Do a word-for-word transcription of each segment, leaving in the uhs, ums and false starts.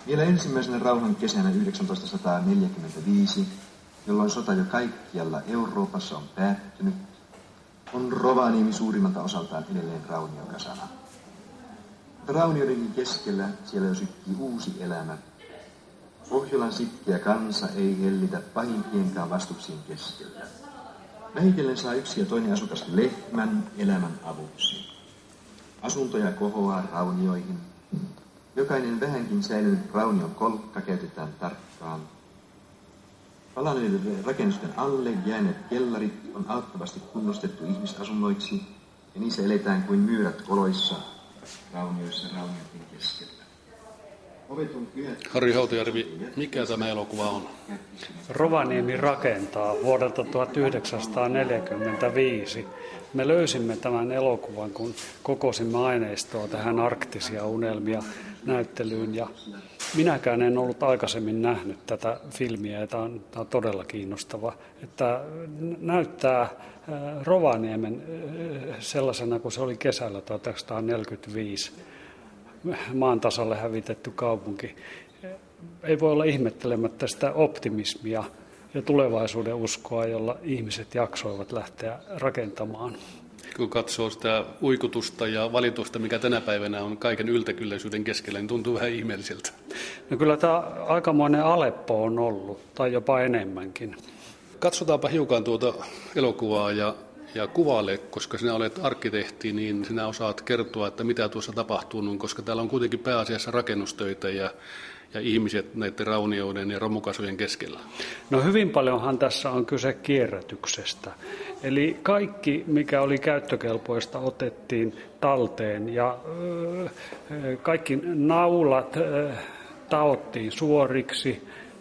Vielä ensimmäisenä rauhan kesänä yhdeksäntoistasataaneljäkymmentäviisi, jolloin sota jo kaikkialla Euroopassa on päättynyt, on Rovaniemi suurimmalta osaltaan edelleen rauniokasana. Mutta raunioidenkin keskellä siellä jo sykkii uusi elämä. Pohjolan sitkeä kansa ei hellitä pahimpienkaan vastuksien keskellä. Vähitellen saa yksi ja toinen asukas lehmän elämän avuksi. Asuntoja kohoaa raunioihin. Jokainen vähänkin säilynyt raunion kolkka käytetään tarkkaan. Palaneiden rakennusten alle jääneet kellarit on auttavasti kunnostettu ihmisasunnoiksi, ja niissä eletään kuin myyrät koloissa, raunioissa raunioiden keskellä. Harri Hautajärvi, mikä tämä elokuva on? Rovaniemi rakentaa vuodelta tuhatyhdeksänsataaneljäkymmentäviisi. Me löysimme tämän elokuvan, kun kokosimme aineistoa tähän Arktisia unelmia näyttelyyn. Ja minäkään en ollut aikaisemmin nähnyt tätä filmiä, ja tämä on, tämä on todella kiinnostava. Että näyttää Rovaniemen sellaisena kuin se oli kesällä tuhatyhdeksänsataaneljäkymmentäviisi. Maan tasalle hävitetty kaupunki. Ei voi olla ihmettelemättä sitä optimismia ja tulevaisuuden uskoa, jolla ihmiset jaksoivat lähteä rakentamaan. Kun katsoo sitä uikutusta ja valitusta, mikä tänä päivänä on kaiken yltäkylläisyyden keskellä, niin tuntuu vähän ihmeelliseltä. No kyllä tämä aikamoinen Aleppo on ollut, tai jopa enemmänkin. Katsotaanpa hiukan tuota elokuvaa ja Ja kuvaile, koska sinä olet arkkitehti, niin sinä osaat kertoa, että mitä tuossa tapahtuu, koska täällä on kuitenkin pääasiassa rakennustöitä ja, ja ihmiset näiden raunioiden ja romukasujen keskellä. No hyvin paljonhan tässä on kyse kierrätyksestä. Eli kaikki, mikä oli käyttökelpoista, otettiin talteen ja ö, kaikki naulat ö, taottiin suoriksi,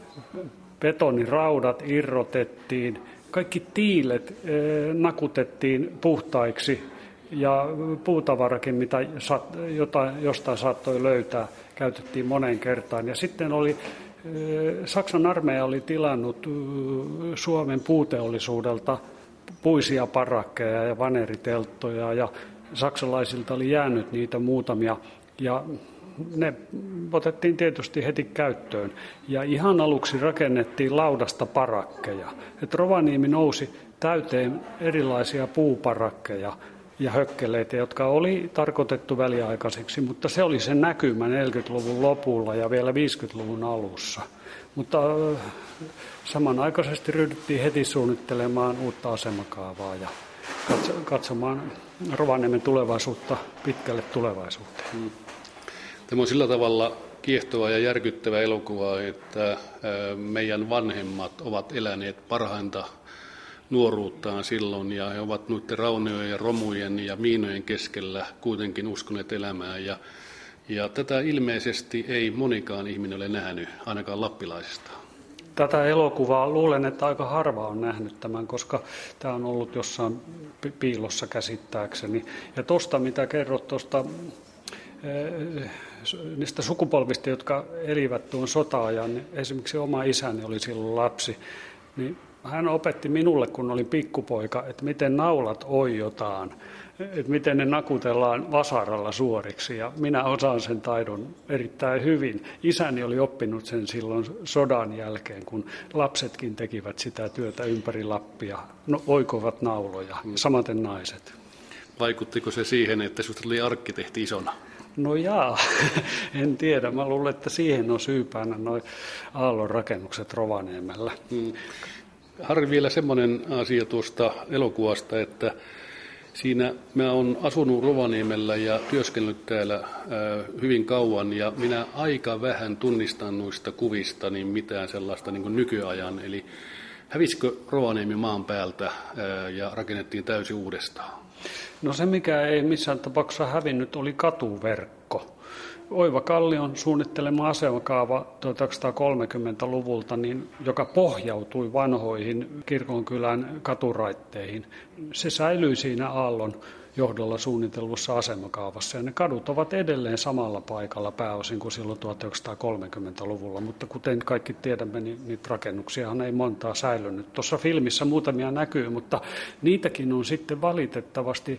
betoniraudat irrotettiin. Kaikki tiilet nakutettiin puhtaiksi ja puutavarakin, mitä jostain saattoi löytää, käytettiin moneen kertaan. Ja sitten oli, Saksan armeija oli tilannut Suomen puuteollisuudelta puisia parakkeja ja vaneritelttoja ja saksalaisilta oli jäänyt niitä muutamia ja ne otettiin tietysti heti käyttöön ja ihan aluksi rakennettiin laudasta parakkeja. Et Rovaniemi nousi täyteen erilaisia puuparakkeja ja hökkeleitä, jotka oli tarkoitettu väliaikaisiksi, mutta se oli se näkymä neljäkymmentäluvun lopulla ja vielä viisikymmentäluvun alussa. Mutta samanaikaisesti ryhdyttiin heti suunnittelemaan uutta asemakaavaa ja katsomaan Rovaniemen tulevaisuutta pitkälle tulevaisuuteen. Hmm. Tämä on sillä tavalla kiehtova ja järkyttävä elokuva, että meidän vanhemmat ovat eläneet parhainta nuoruuttaan silloin ja he ovat noiden raunioiden ja romujen ja miinojen keskellä kuitenkin uskoneet elämään. Ja, ja tätä ilmeisesti ei monikaan ihminen ole nähnyt, ainakaan lappilaisista. Tätä elokuvaa luulen, että aika harva on nähnyt tämän, koska tämä on ollut jossain piilossa käsittääkseni. Ja tuosta, mitä kerrot tuosta niistä sukupolvista, jotka elivät tuon sota-ajan, niin esimerkiksi oma isäni oli silloin lapsi, niin hän opetti minulle, kun olin pikkupoika, että miten naulat oiotaan, että miten ne nakutellaan vasaralla suoriksi, ja minä osaan sen taidon erittäin hyvin. Isäni oli oppinut sen silloin sodan jälkeen, kun lapsetkin tekivät sitä työtä ympäri Lappia, no, oikovat nauloja, samaten naiset. Vaikuttiko se siihen, että sinusta oli arkkitehti isona? No jaa, en tiedä. Mä luulen, että siihen on syypäänä nuo aallon rakennukset Rovaniemellä. Hmm. Harri, vielä semmoinen asia tuosta elokuvasta, että siinä mä oon asunut Rovaniemellä ja työskennellyt täällä äh, hyvin kauan ja minä aika vähän tunnistan noista kuvista niin mitään sellaista niin kuin nykyajan. Eli hävisikö Rovaniemi maan päältä äh, ja rakennettiin täysin uudestaan? No se, mikä ei missään tapauksessa hävinnyt, oli katuverkko. Oiva Kallion suunnittelema asemakaava tuhatyhdeksänsataakolmekymmentäluvulta, niin, joka pohjautui vanhoihin kirkonkylän katuraitteihin, se säilyi siinä aallon johdolla suunnitellussa asemakaavassa. Ja ne kadut ovat edelleen samalla paikalla pääosin kuin silloin tuhatyhdeksänsataakolmekymmentäluvulla, mutta kuten kaikki tiedämme, niin niitä rakennuksiahan ei montaa säilynyt. Tuossa filmissä muutamia näkyy, mutta niitäkin on sitten valitettavasti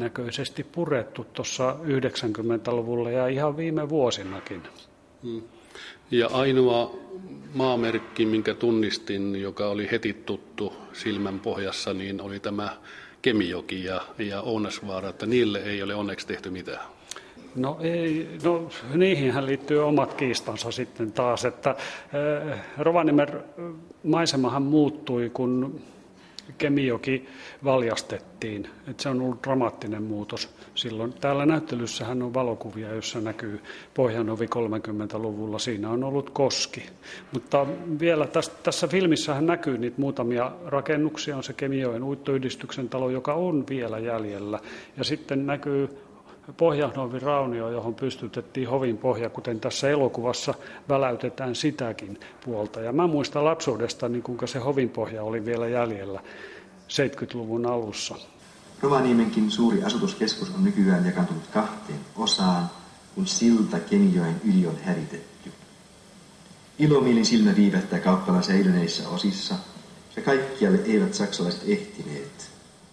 lyhytnäköisesti purettu tuossa yhdeksänkymmentäluvulla ja ihan viime vuosinakin. Hmm. Ja ainoa maamerkki, minkä tunnistin, joka oli heti tuttu silmän pohjassa, niin oli tämä Kemijoki ja, ja Ounasvaara, että niille ei ole onneksi tehty mitään. No ei, no niihinhän liittyy omat kiistansa sitten taas, että äh, Rovaniemen maisemahan muuttui, kun Kemijoki valjastettiin. Että se on ollut dramaattinen muutos silloin. Täällä näyttelyssähän on valokuvia, joissa näkyy Pohjanovi kolmekymmentäluvulla. Siinä on ollut koski. Mutta vielä tässä, tässä filmissähän näkyy niitä muutamia rakennuksia. On se Kemijoen uittoyhdistyksen talo, joka on vielä jäljellä. Ja sitten näkyy Pohjanovin raunio, johon pystytettiin hovin pohja, kuten tässä elokuvassa väläytetään sitäkin puolta. Ja mä muistan lapsuudesta, niin kuinka se hovin pohja oli vielä jäljellä seitsemänkymmentäluvun alussa. Rovaniemenkin suuri asutuskeskus on nykyään jakantunut kahteen osaan, kun silta Kemijoen yli on hävitetty. Ilomielin silmä viivähtää kauppala säilyneissä osissa, ja kaikkialle eivät saksalaiset ehtineet.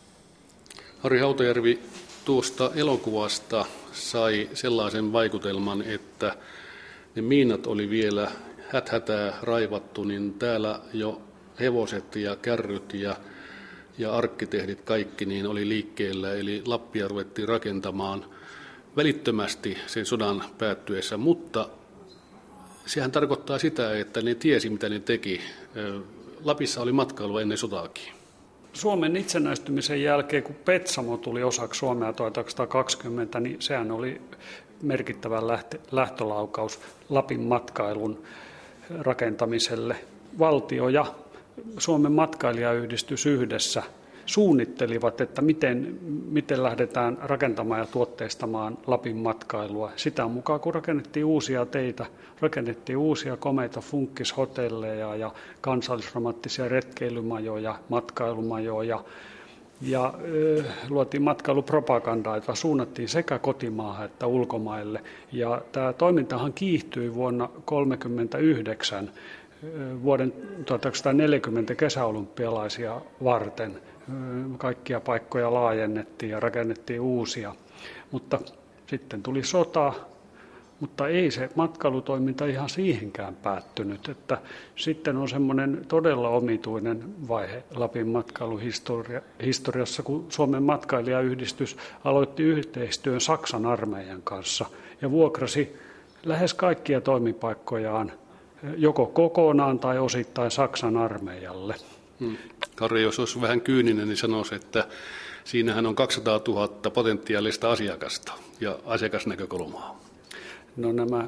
Harri Hautajärvi, tuosta elokuvasta sai sellaisen vaikutelman, että ne miinat oli vielä häthätää raivattu, niin täällä jo hevoset ja kärryt ja, ja arkkitehdit kaikki niin oli liikkeellä, eli Lappia ruvettiin rakentamaan välittömästi sen sodan päättyessä, mutta sehän tarkoittaa sitä, että ne tiesi mitä ne teki. Lapissa oli matkailua ennen sotaakin. Suomen itsenäistymisen jälkeen, kun Petsamo tuli osaksi Suomea tuhatyhdeksänsataakaksikymmentä, niin sehän oli merkittävä lähtölaukaus Lapin matkailun rakentamiselle. Valtio ja Suomen matkailijayhdistys yhdessä suunnittelivat, että miten, miten lähdetään rakentamaan ja tuotteistamaan Lapin matkailua. Sitä mukaan, kun rakennettiin uusia teitä, rakennettiin uusia komeita funkkishotelleja ja kansallisromanttisia retkeilymajoja, matkailumajoja ja ö, luotiin matkailupropagandaa, jota suunnattiin sekä kotimaahan että ulkomaille. Ja tämä toimintahan kiihtyi vuonna tuhatyhdeksänsataakolmekymmentäyhdeksän vuoden tuhatyhdeksänsataaneljäkymmentä kesäolympialaisia varten. Kaikkia paikkoja laajennettiin ja rakennettiin uusia, mutta sitten tuli sota, mutta ei se matkailutoiminta ihan siihenkään päättynyt, että sitten on semmoinen todella omituinen vaihe Lapin matkailuhistoriassa, kun Suomen matkailijayhdistys aloitti yhteistyön Saksan armeijan kanssa ja vuokrasi lähes kaikkia toimipaikkojaan joko kokonaan tai osittain Saksan armeijalle. Hmm. Karri, jos olisi vähän kyyninen, niin sanoisi, että siinähän on kaksisataatuhatta potentiaalista asiakasta ja asiakasnäkökulmaa. No nämä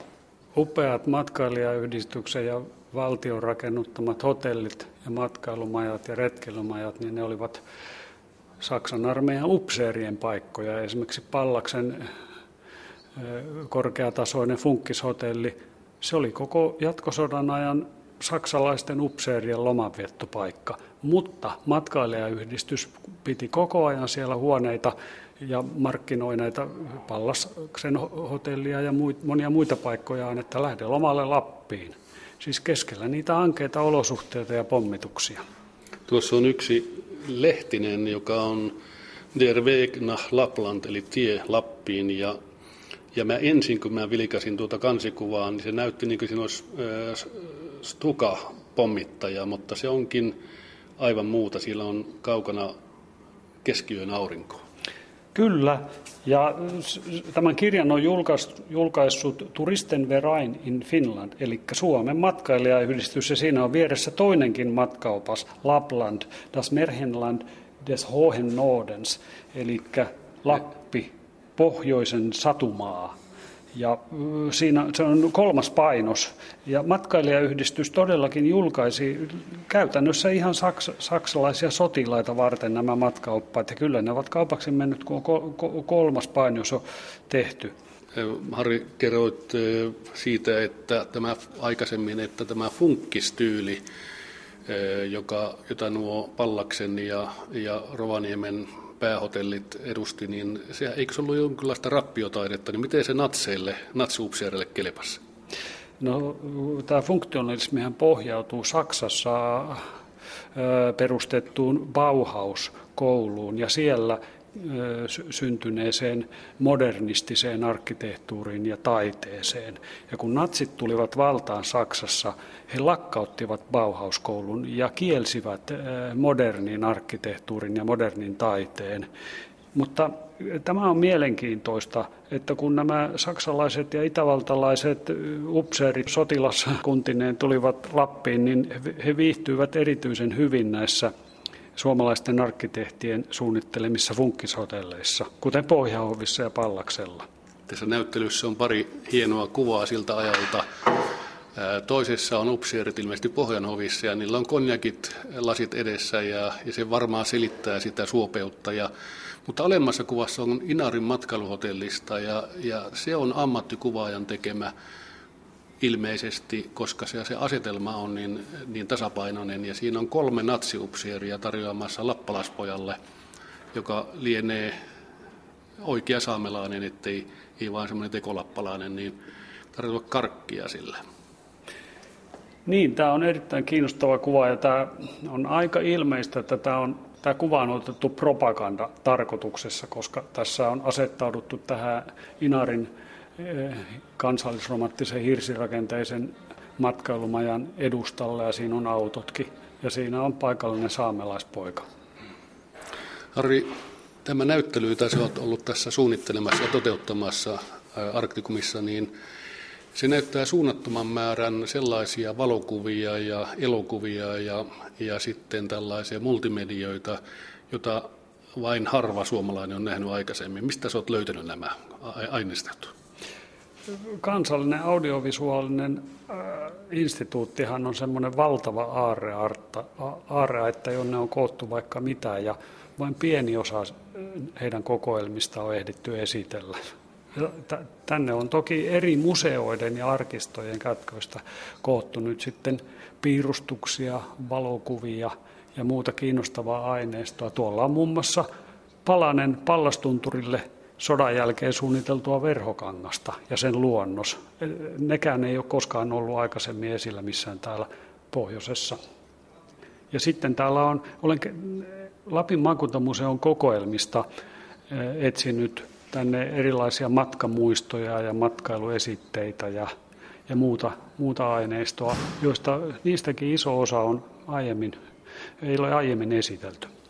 upeat matkailijayhdistyksen ja valtion rakennuttamat hotellit ja matkailumajat ja retkeilymajat, niin ne olivat Saksan armeijan upseerien paikkoja. Esimerkiksi Pallaksen korkeatasoinen funkkishotelli, se oli koko jatkosodan ajan saksalaisten upseerien lomanviettopaikka, mutta matkailijayhdistys piti koko ajan siellä huoneita ja markkinoi näitä Pallaksen hotellia ja monia muita paikkojaan, että lähde lomalle Lappiin. Siis keskellä niitä ankeita olosuhteita ja pommituksia. Tuossa on yksi lehtinen, joka on Der Weg nach Lappland, eli tie Lappiin. Ja, ja mä ensin, kun mä vilkasin tuota kansikuvaa, niin se näytti niin kuin siinä olisi äh, Stuka-pommittaja, mutta se onkin aivan muuta. Siellä on kaukana keskiyön aurinko. Kyllä, ja tämän kirjan on julkaissut Turistenverein in Finland, eli Suomen matkailijayhdistys, ja siinä on vieressä toinenkin matkaopas, Lapland, das Märchenland des Hohen Nordens, eli Lappi, pohjoisen satumaa. Ja siinä se on kolmas painos, ja matkailijayhdistys todellakin julkaisi käytännössä ihan saks, saksalaisia sotilaita varten nämä matkaoppaat, ja kyllä ne ovat kaupaksi mennyt, kun on kolmas painos on tehty. Harri, kerroit siitä, että tämä aikaisemmin, että tämä funkkistyyli, joka, jota nuo Pallaksen ja, ja Rovaniemen päähotellit edusti, niin se, eikö se ollut jonkinlaista rappiotaidetta, niin miten se natseille, natsiupseerille kelpasi? No, tämä funktionalismihan pohjautuu Saksassa perustettuun Bauhaus-kouluun, ja siellä syntyneeseen modernistiseen arkkitehtuuriin ja taiteeseen. Ja kun natsit tulivat valtaan Saksassa, he lakkauttivat Bauhauskoulun ja kielsivät modernin arkkitehtuurin ja modernin taiteen. Mutta tämä on mielenkiintoista, että kun nämä saksalaiset ja itävaltalaiset upseerit sotilaskuntineen tulivat Lappiin, niin he viihtyivät erityisen hyvin näissä suomalaisten arkkitehtien suunnittelemissa funkkishotelleissa, kuten Pohjanhovissa ja Pallaksella. Tässä näyttelyssä on pari hienoa kuvaa siltä ajalta. Toisessa on upseerit ilmeisesti Pohjanhovissa ja niillä on konjakit lasit edessä ja, ja se varmaan selittää sitä suopeutta. Ja, mutta alemmassa kuvassa on Inarin matkailuhotellista ja, ja se on ammattikuvaajan tekemä ilmeisesti, koska se, se asetelma on niin, niin tasapainoinen ja siinä on kolme natsiupseeria tarjoamassa lappalaispojalle, joka lienee oikea saamelainen, ettei ei vaan semmoinen tekolappalainen, niin tarjoaa karkkia sillä. Niin, tämä on erittäin kiinnostava kuva ja tämä on aika ilmeistä, että tämä, on, tämä kuva on otettu propaganda-tarkoituksessa, koska tässä on asettauduttu tähän Inarin kansallisromanttisen hirsirakenteisen matkailumajan edustalle ja siinä on autotkin ja siinä on paikallinen saamelaispoika. Harri, tämä näyttely, jota sinä olet ollut tässä suunnittelemassa ja toteuttamassa Arktikumissa, niin se näyttää suunnattoman määrän sellaisia valokuvia ja elokuvia ja, ja sitten tällaisia multimedioita, jota vain harva suomalainen on nähnyt aikaisemmin. Mistä sinä olet löytänyt nämä aineistot? Kansallinen audiovisuaalinen äh, instituuttihan on semmoinen valtava aarreaitta, jonne on koottu vaikka mitä ja vain pieni osa heidän kokoelmista on ehditty esitellä. Tänne on toki eri museoiden ja arkistojen kätköistä koottu nyt sitten piirustuksia, valokuvia ja muuta kiinnostavaa aineistoa. Tuolla on muun muassa palanen Pallastunturille sodan jälkeen suunniteltua verhokangasta ja sen luonnos. Nekään ei ole koskaan ollut aikaisemmin esillä missään täällä pohjoisessa. Ja sitten täällä on, olen Lapin maakuntamuseon kokoelmista etsinyt tänne erilaisia matkamuistoja ja matkailuesitteitä ja, ja muuta, muuta aineistoa, joista niistäkin iso osa on aiemmin, ei ole aiemmin esitelty.